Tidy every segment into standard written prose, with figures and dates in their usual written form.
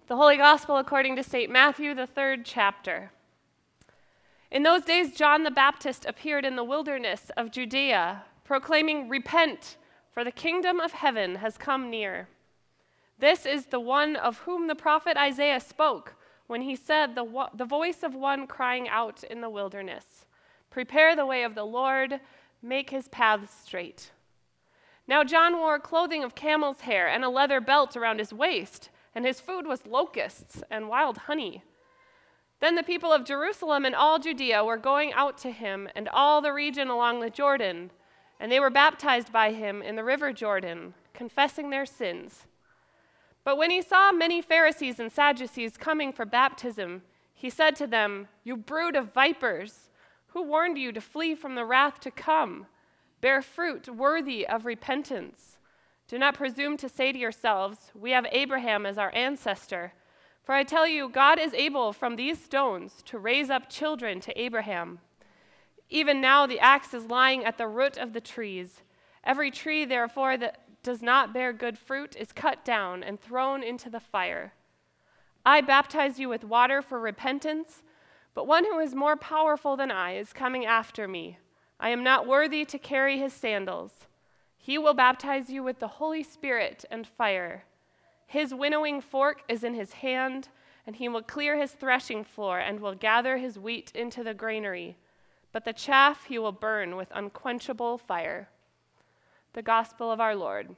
The Holy Gospel according to St. Matthew, the 3rd chapter. In those days, John the Baptist appeared in the wilderness of Judea, proclaiming, "Repent, for the kingdom of heaven has come near." This is the one of whom the prophet Isaiah spoke when he said, the voice of one crying out in the wilderness, "Prepare the way of the Lord, make his paths straight." Now John wore clothing of camel's hair and a leather belt around his waist, and his food was locusts and wild honey. Then the people of Jerusalem and all Judea were going out to him and all the region along the Jordan, and they were baptized by him in the river Jordan, confessing their sins. But when he saw many Pharisees and Sadducees coming for baptism, he said to them, "You brood of vipers, who warned you to flee from the wrath to come? Bear fruit worthy of repentance. Do not presume to say to yourselves, 'We have Abraham as our ancestor.' For I tell you, God is able from these stones to raise up children to Abraham. Even now the axe is lying at the root of the trees. Every tree, therefore, that does not bear good fruit is cut down and thrown into the fire. I baptize you with water for repentance, but one who is more powerful than I is coming after me. I am not worthy to carry his sandals. He will baptize you with the Holy Spirit and fire. His winnowing fork is in his hand, and he will clear his threshing floor and will gather his wheat into the granary, but the chaff he will burn with unquenchable fire." The Gospel of our Lord.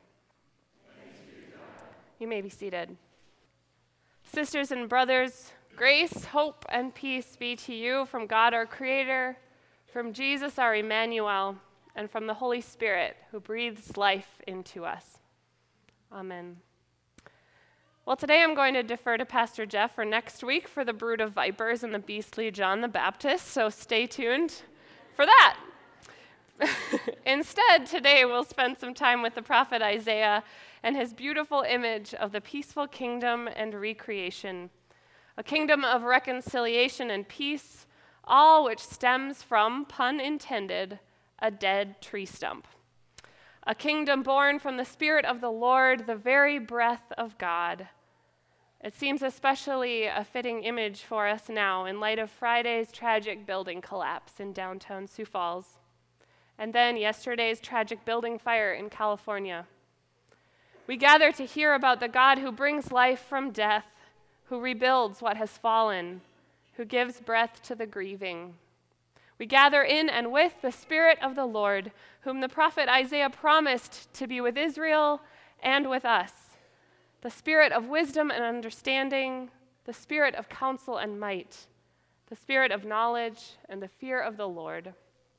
You may be seated. Sisters and brothers, grace, hope, and peace be to you from God our Creator, from Jesus our Emmanuel, and from the Holy Spirit who breathes life into us. Amen. Well, today I'm going to defer to Pastor Jeff for next week for the brood of vipers and the beastly John the Baptist, so stay tuned for that. Instead, today we'll spend some time with the prophet Isaiah and his beautiful image of the peaceful kingdom and recreation, a kingdom of reconciliation and peace, all which stems from, pun intended, a dead tree stump. A kingdom born from the Spirit of the Lord, the very breath of God. It seems especially a fitting image for us now in light of Friday's tragic building collapse in downtown Sioux Falls, and then yesterday's tragic building fire in California. We gather to hear about the God who brings life from death, who rebuilds what has fallen, who gives breath to the grieving. We gather in and with the Spirit of the Lord, whom the prophet Isaiah promised to be with Israel and with us, the Spirit of wisdom and understanding, the Spirit of counsel and might, the Spirit of knowledge and the fear of the Lord.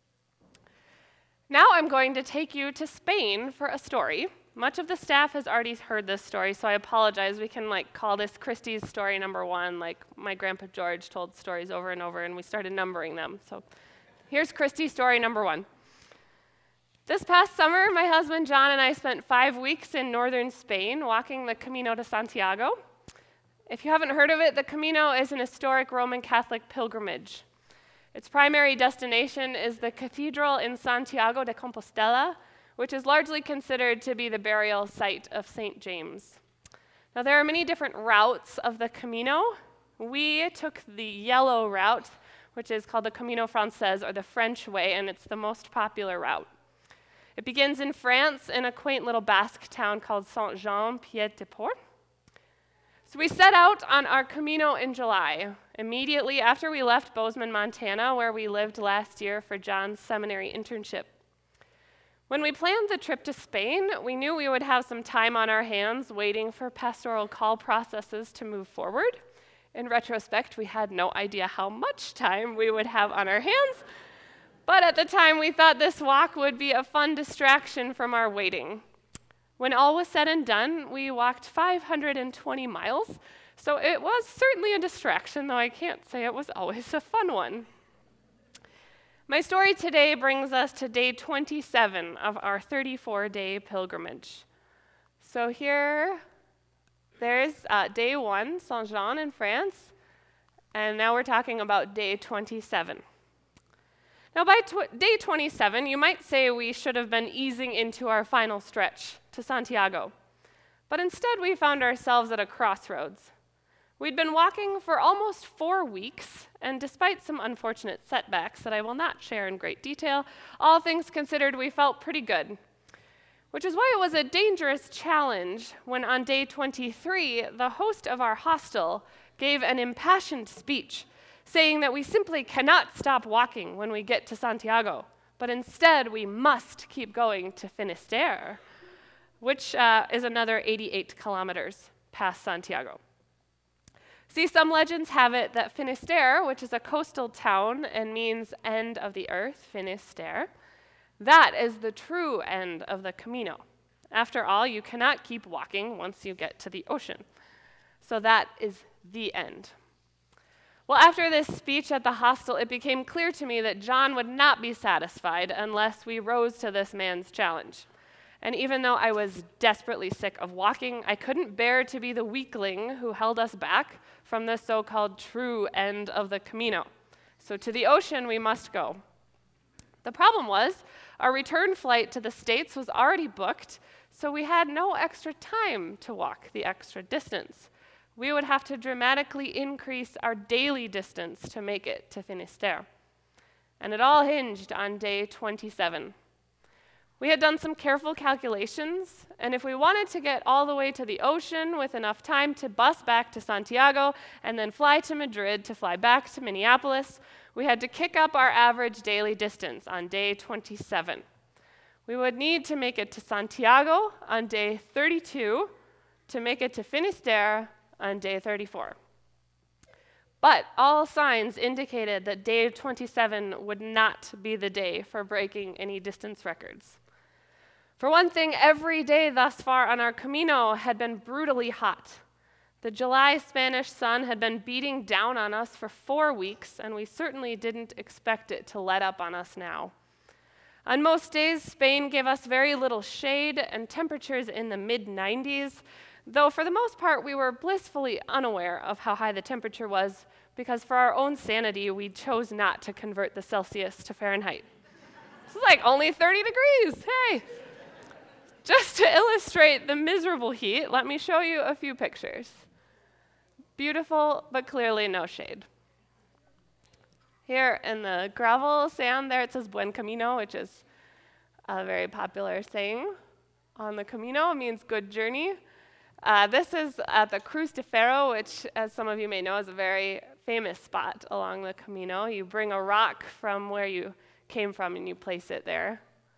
Now I'm going to take you to Spain for a story. Much of the staff has already heard this story, so I apologize. We can call this Christy's story number 1, like my Grandpa George told stories over and over, and we started numbering them. So here's Christy's story number 1. This past summer, my husband John and I spent 5 weeks in northern Spain walking the Camino de Santiago. If you haven't heard of it, the Camino is an historic Roman Catholic pilgrimage. Its primary destination is the cathedral in Santiago de Compostela, which is largely considered to be the burial site of St. James. Now, there are many different routes of the Camino. We took the yellow route, which is called the Camino Frances, or the French way, and it's the most popular route. It begins in France in a quaint little Basque town called Saint-Jean-Pied-de-Port. So we set out on our Camino in July, immediately after we left Bozeman, Montana, where we lived last year for John's seminary internship. When we planned the trip to Spain, we knew we would have some time on our hands waiting for pastoral call processes to move forward. In retrospect, we had no idea how much time we would have on our hands, but at the time we thought this walk would be a fun distraction from our waiting. When all was said and done, we walked 520 miles, so it was certainly a distraction, though I can't say it was always a fun one. My story today brings us to day 27 of our 34-day pilgrimage. So there's day 1, Saint-Jean in France, and now we're talking about day 27. Now, by day 27, you might say we should have been easing into our final stretch to Santiago. But instead, we found ourselves at a crossroads. We'd been walking for almost 4 weeks, and despite some unfortunate setbacks that I will not share in great detail, all things considered, we felt pretty good. Which is why it was a dangerous challenge when on day 23, the host of our hostel gave an impassioned speech saying that we simply cannot stop walking when we get to Santiago, but instead we must keep going to Finisterre, which is another 88 kilometers past Santiago. See, some legends have it that Finisterre, which is a coastal town and means end of the earth, Finisterre, that is the true end of the Camino. After all, you cannot keep walking once you get to the ocean. So that is the end. Well, after this speech at the hostel, it became clear to me that John would not be satisfied unless we rose to this man's challenge. And even though I was desperately sick of walking, I couldn't bear to be the weakling who held us back from the so-called true end of the Camino. So to the ocean we must go. The problem was, our return flight to the States was already booked, so we had no extra time to walk the extra distance. We would have to dramatically increase our daily distance to make it to Finisterre. And it all hinged on day 27. We had done some careful calculations, and if we wanted to get all the way to the ocean with enough time to bus back to Santiago and then fly to Madrid to fly back to Minneapolis, we had to kick up our average daily distance on day 27. We would need to make it to Santiago on day 32 to make it to Finisterre on day 34. But all signs indicated that day 27 would not be the day for breaking any distance records. For one thing, every day thus far on our Camino had been brutally hot. The July Spanish sun had been beating down on us for 4 weeks, and we certainly didn't expect it to let up on us now. On most days, Spain gave us very little shade and temperatures in the mid-90s, though for the most part we were blissfully unaware of how high the temperature was, because for our own sanity we chose not to convert the Celsius to Fahrenheit. This is like only 30 degrees, hey! Just to illustrate the miserable heat, let me show you a few pictures. Beautiful, but clearly no shade. Here in the gravel sand there, it says Buen Camino, which is a very popular saying on the Camino. It means good journey. This is at the Cruz de Ferro, which, as some of you may know, is a very famous spot along the Camino. You bring a rock from where you came from and you place it there.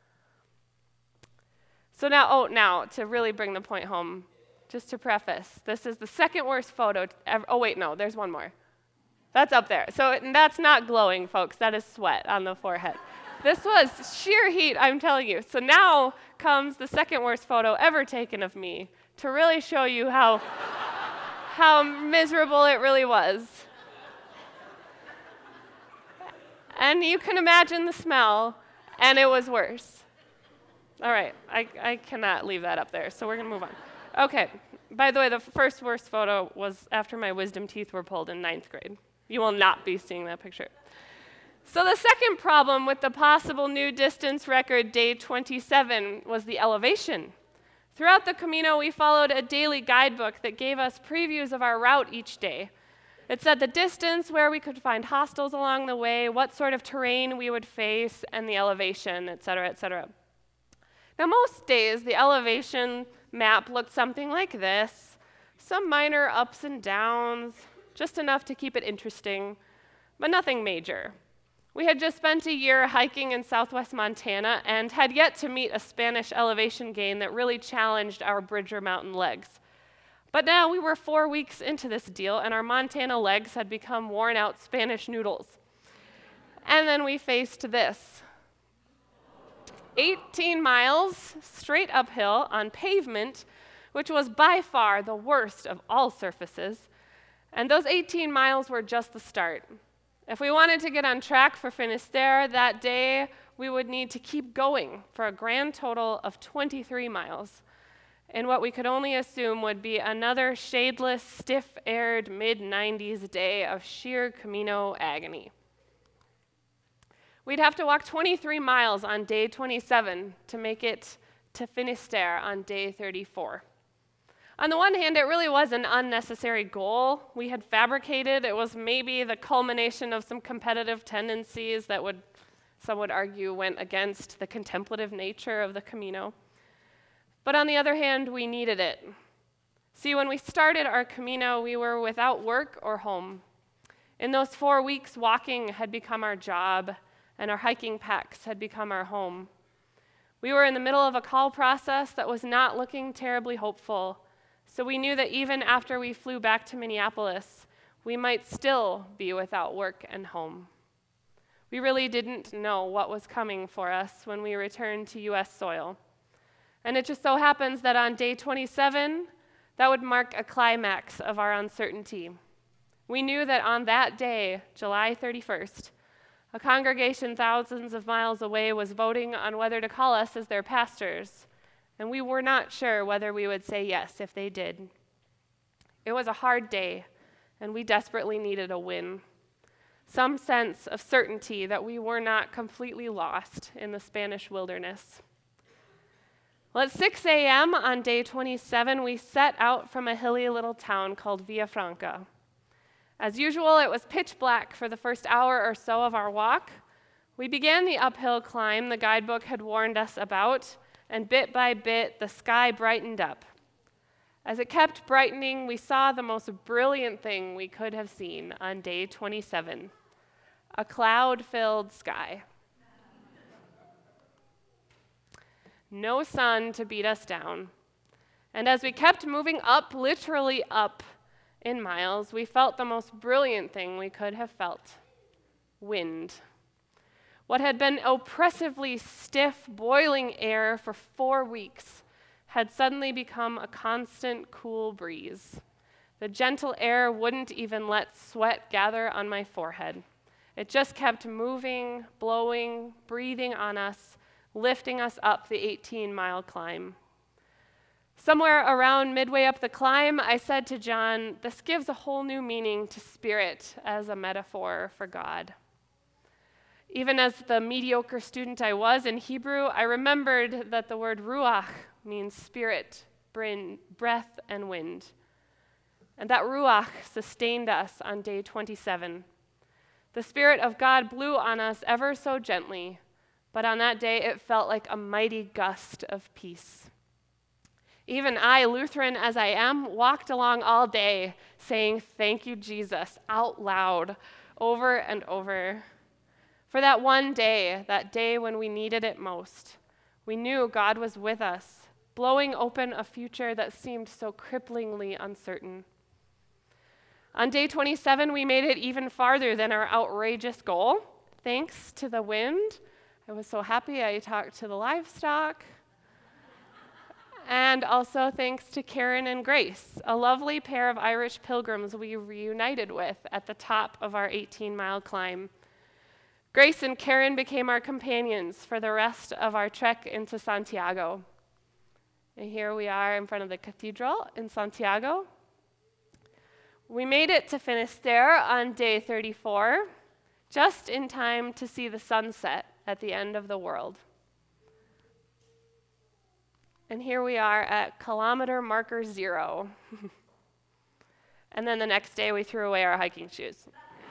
So now, to really bring the point home, just to preface, this is the second worst photo ever. Oh, wait, no, there's one more. That's up there. So that's not glowing, folks. That is sweat on the forehead. This was sheer heat, I'm telling you. So now comes the second worst photo ever taken of me to really show you how miserable it really was. And you can imagine the smell, and it was worse. All right, I cannot leave that up there, so we're going to move on. Okay, by the way, the first worst photo was after my wisdom teeth were pulled in 9th grade. You will not be seeing that picture. So the second problem with the possible new distance record, day 27, was the elevation. Throughout the Camino, we followed a daily guidebook that gave us previews of our route each day. It said the distance, where we could find hostels along the way, what sort of terrain we would face, and the elevation, et cetera, et cetera. Now, most days, the elevation map looked something like this. Some minor ups and downs, just enough to keep it interesting, but nothing major. We had just spent a year hiking in southwest Montana and had yet to meet a Spanish elevation gain that really challenged our Bridger Mountain legs. But now we were 4 weeks into this deal, and our Montana legs had become worn-out Spanish noodles. And then we faced this. 18 miles straight uphill on pavement, which was by far the worst of all surfaces. And those 18 miles were just the start. If we wanted to get on track for Finisterre that day, we would need to keep going for a grand total of 23 miles, in what we could only assume would be another shadeless, stiff-aired mid-90s day of sheer Camino agony. We'd have to walk 23 miles on day 27 to make it to Finisterre on day 34. On the one hand, it really was an unnecessary goal we had fabricated. It was maybe the culmination of some competitive tendencies that some would argue went against the contemplative nature of the Camino. But on the other hand, we needed it. See, when we started our Camino, we were without work or home. In those 4 weeks, walking had become our job, and our hiking packs had become our home. We were in the middle of a call process that was not looking terribly hopeful, so we knew that even after we flew back to Minneapolis, we might still be without work and home. We really didn't know what was coming for us when we returned to U.S. soil. And it just so happens that on day 27, that would mark a climax of our uncertainty. We knew that on that day, July 31st, a congregation thousands of miles away was voting on whether to call us as their pastors, and we were not sure whether we would say yes if they did. It was a hard day, and we desperately needed a win. Some sense of certainty that we were not completely lost in the Spanish wilderness. Well, at 6 a.m. on day 27, we set out from a hilly little town called Villafranca. As usual, it was pitch black for the first hour or so of our walk. We began the uphill climb the guidebook had warned us about, and bit by bit, the sky brightened up. As it kept brightening, we saw the most brilliant thing we could have seen on day 27, a cloud-filled sky. No sun to beat us down. And as we kept moving up, literally up in miles, we felt the most brilliant thing we could have felt: wind. What had been oppressively stiff, boiling air for 4 weeks had suddenly become a constant, cool breeze. The gentle air wouldn't even let sweat gather on my forehead. It just kept moving, blowing, breathing on us, lifting us up the 18-mile climb. Somewhere around midway up the climb, I said to John, this gives a whole new meaning to spirit as a metaphor for God. Even as the mediocre student I was in Hebrew, I remembered that the word ruach means spirit, breath, and wind. And that ruach sustained us on day 27. The Spirit of God blew on us ever so gently, but on that day it felt like a mighty gust of peace. Even I, Lutheran as I am, walked along all day saying, "Thank you, Jesus," out loud, over and over. For that one day, that day when we needed it most, we knew God was with us, blowing open a future that seemed so cripplingly uncertain. On day 27, we made it even farther than our outrageous goal, thanks to the wind. I was so happy I talked to the livestock. And also thanks to Karen and Grace, a lovely pair of Irish pilgrims we reunited with at the top of our 18-mile climb. Grace and Karen became our companions for the rest of our trek into Santiago. And here we are in front of the cathedral in Santiago. We made it to Finisterre on day 34, just in time to see the sunset at the end of the world. And here we are at kilometer marker 0. And then the next day we threw away our hiking shoes.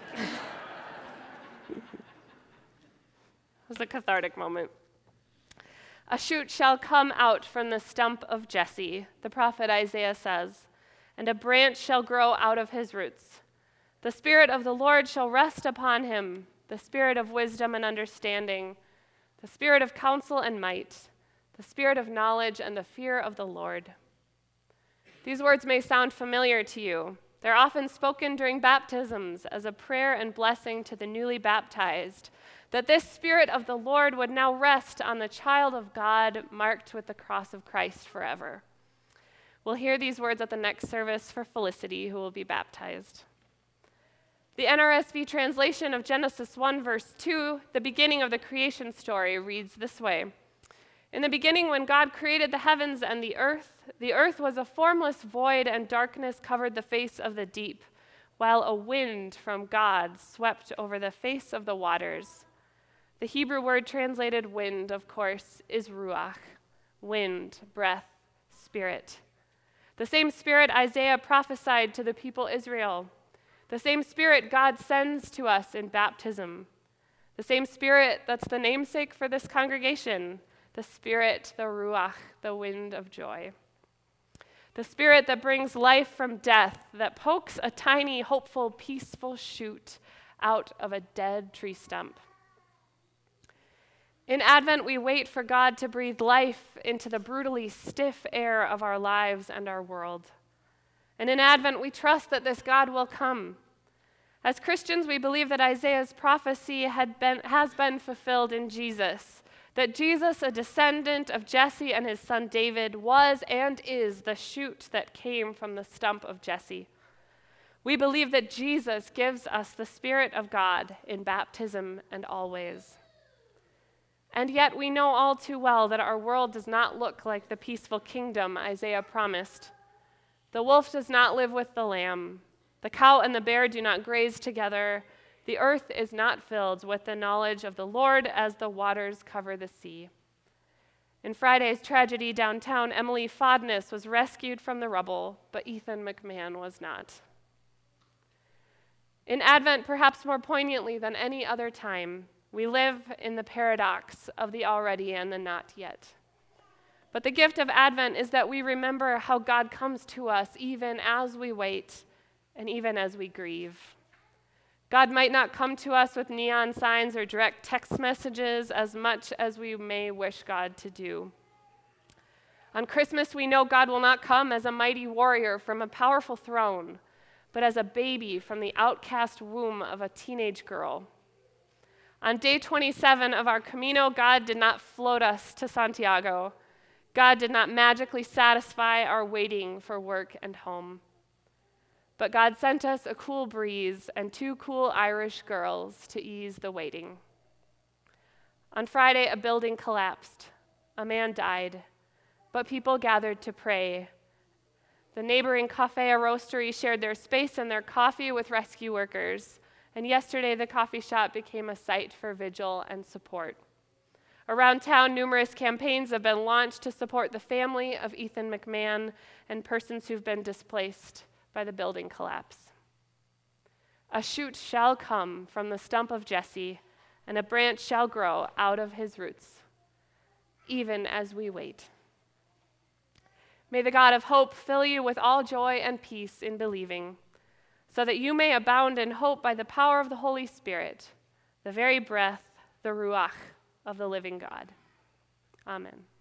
It was a cathartic moment. A shoot shall come out from the stump of Jesse, the prophet Isaiah says, and a branch shall grow out of his roots. The Spirit of the Lord shall rest upon him, the Spirit of wisdom and understanding, the Spirit of counsel and might, the Spirit of knowledge and the fear of the Lord. These words may sound familiar to you. They're often spoken during baptisms as a prayer and blessing to the newly baptized, that this Spirit of the Lord would now rest on the child of God marked with the cross of Christ forever. We'll hear these words at the next service for Felicity, who will be baptized. The NRSV translation of Genesis 1, verse 2, the beginning of the creation story, reads this way. In the beginning, when God created the heavens and the earth was a formless void and darkness covered the face of the deep, while a wind from God swept over the face of the waters. The Hebrew word translated wind, of course, is ruach, wind, breath, spirit. The same Spirit Isaiah prophesied to the people Israel. The same Spirit God sends to us in baptism. The same Spirit that's the namesake for this congregation. The Spirit, the Ruach, the wind of joy. The Spirit that brings life from death, that pokes a tiny, hopeful, peaceful shoot out of a dead tree stump. In Advent, we wait for God to breathe life into the brutally stiff air of our lives and our world. And in Advent, we trust that this God will come. As Christians, we believe that Isaiah's prophecy has been fulfilled in Jesus, that Jesus, a descendant of Jesse and his son David, was and is the shoot that came from the stump of Jesse. We believe that Jesus gives us the Spirit of God in baptism and always. And yet we know all too well that our world does not look like the peaceful kingdom Isaiah promised. The wolf does not live with the lamb. The cow and the bear do not graze together. The earth is not filled with the knowledge of the Lord as the waters cover the sea. In Friday's tragedy downtown, Emily Fodness was rescued from the rubble, but Ethan McMahon was not. In Advent, perhaps more poignantly than any other time, we live in the paradox of the already and the not yet. But the gift of Advent is that we remember how God comes to us even as we wait and even as we grieve. God might not come to us with neon signs or direct text messages as much as we may wish God to do. On Christmas, we know God will not come as a mighty warrior from a powerful throne, but as a baby from the outcast womb of a teenage girl. On day 27 of our Camino, God did not float us to Santiago. God did not magically satisfy our waiting for work and home. But God sent us a cool breeze and 2 cool Irish girls to ease the waiting. On Friday, a building collapsed. A man died, but people gathered to pray. The neighboring Cafe Roastery shared their space and their coffee with rescue workers. And yesterday, the coffee shop became a site for vigil and support. Around town, numerous campaigns have been launched to support the family of Ethan McMahon and persons who've been displaced by the building collapse. A shoot shall come from the stump of Jesse, and a branch shall grow out of his roots, even as we wait. May the God of hope fill you with all joy and peace in believing, so that you may abound in hope by the power of the Holy Spirit, the very breath, the Ruach of the living God. Amen.